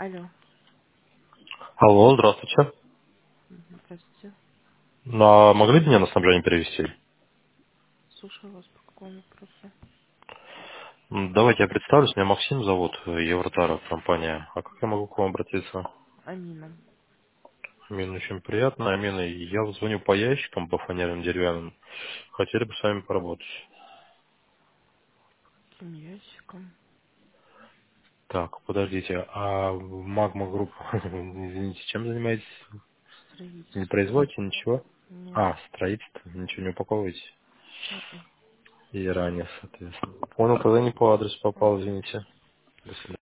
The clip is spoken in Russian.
Алло. Алло, здравствуйте. Здравствуйте. Могли бы меня на снабжение перевести? Слушаю вас по какому вопросу. Давайте я представлюсь, меня Максим зовут, Евротара компания. А как я могу к вам обратиться? Амина. Амин, очень приятно. Амин, я вот звоню по ящикам, по фанерным деревянным. Хотели бы с вами поработать. Каким ящиком? Так, подождите, а Магма Групп, извините, чем занимаетесь? Не Строительство. производите ничего? Нет. А, строительство, ничего не упаковываете? М-м. И ранее, соответственно. Понял, тогда не по адресу попал, Мгм. извините. До свидания.